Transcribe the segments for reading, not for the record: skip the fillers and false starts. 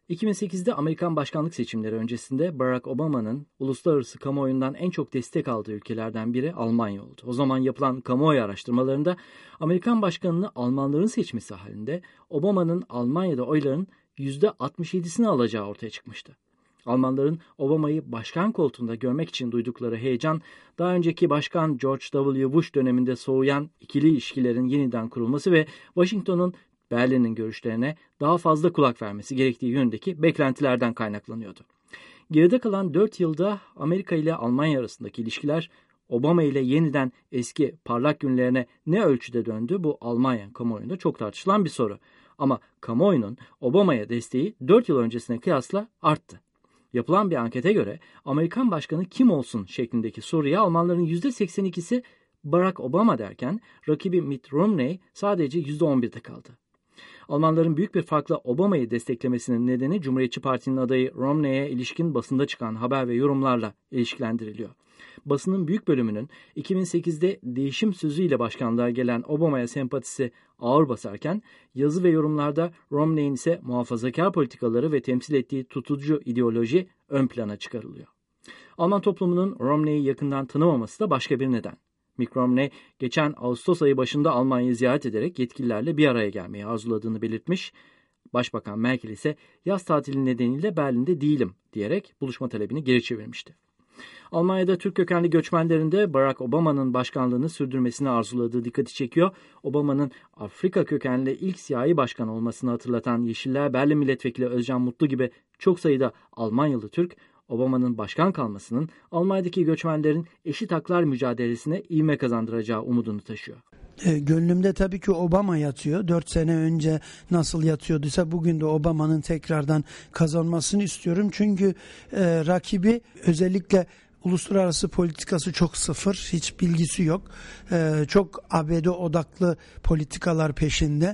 2008'de Amerikan başkanlık seçimleri öncesinde Barack Obama'nın uluslararası kamuoyundan en çok destek aldığı ülkelerden biri Almanya oldu. O zaman yapılan kamuoyu araştırmalarında Amerikan başkanını Almanların seçmesi halinde Obama'nın Almanya'da oyların %67'sini alacağı ortaya çıkmıştı. Almanların Obama'yı başkan koltuğunda görmek için duydukları heyecan, daha önceki başkan George W. Bush döneminde soğuyan ikili ilişkilerin yeniden kurulması ve Washington'un Berlin'in görüşlerine daha fazla kulak vermesi gerektiği yönündeki beklentilerden kaynaklanıyordu. Geride kalan 4 yılda Amerika ile Almanya arasındaki ilişkiler Obama ile yeniden eski parlak günlerine ne ölçüde döndü, bu Almanya kamuoyunda çok tartışılan bir soru. Ama kamuoyunun Obama'ya desteği 4 yıl öncesine kıyasla arttı. Yapılan bir ankete göre Amerikan başkanı kim olsun şeklindeki soruya Almanların %82'si Barack Obama derken rakibi Mitt Romney sadece %11'de kaldı. Almanların büyük bir farkla Obama'yı desteklemesinin nedeni Cumhuriyetçi Parti'nin adayı Romney'e ilişkin basında çıkan haber ve yorumlarla ilişkilendiriliyor. Basının büyük bölümünün 2008'de değişim sözüyle başkanlığa gelen Obama'ya sempatisi ağır basarken yazı ve yorumlarda Romney'in ise muhafazakar politikaları ve temsil ettiği tutucu ideoloji ön plana çıkarılıyor. Alman toplumunun Romney'i yakından tanımaması da başka bir neden. Mitt Romney geçen Ağustos ayı başında Almanya'yı ziyaret ederek yetkililerle bir araya gelmeyi arzuladığını belirtmiş. Başbakan Merkel ise yaz tatili nedeniyle Berlin'de değilim diyerek buluşma talebini geri çevirmişti. Almanya'da Türk kökenli göçmenlerin de Barack Obama'nın başkanlığını sürdürmesini arzuladığı dikkati çekiyor. Obama'nın Afrika kökenli ilk siyahi başkan olmasını hatırlatan Yeşiller Berlin Milletvekili Özcan Mutlu gibi çok sayıda Almanyalı Türk, Obama'nın başkan kalmasının Almanya'daki göçmenlerin eşit haklar mücadelesine ivme kazandıracağı umudunu taşıyor. Gönlümde tabii ki Obama yatıyor. 4 sene önce nasıl yatıyorduysa bugün de Obama'nın tekrardan kazanmasını istiyorum. Çünkü rakibi özellikle uluslararası politikası çok sıfır, hiç bilgisi yok. Çok ABD odaklı politikalar peşinde.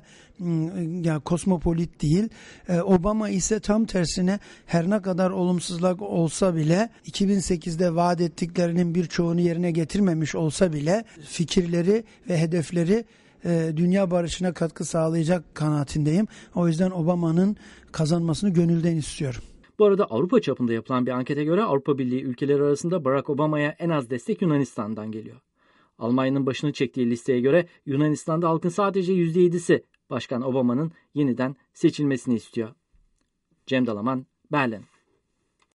Yani kosmopolit değil. Obama ise tam tersine her ne kadar olumsuzluk olsa bile 2008'de vaat ettiklerinin birçoğunu yerine getirmemiş olsa bile fikirleri ve hedefleri dünya barışına katkı sağlayacak kanaatindeyim. O yüzden Obama'nın kazanmasını gönülden istiyorum. Bu arada Avrupa çapında yapılan bir ankete göre Avrupa Birliği ülkeleri arasında Barack Obama'ya en az destek Yunanistan'dan geliyor. Almanya'nın başını çektiği listeye göre Yunanistan'da halkın sadece %7'si Başkan Obama'nın yeniden seçilmesini istiyor. Cem Dalaman, Berlin.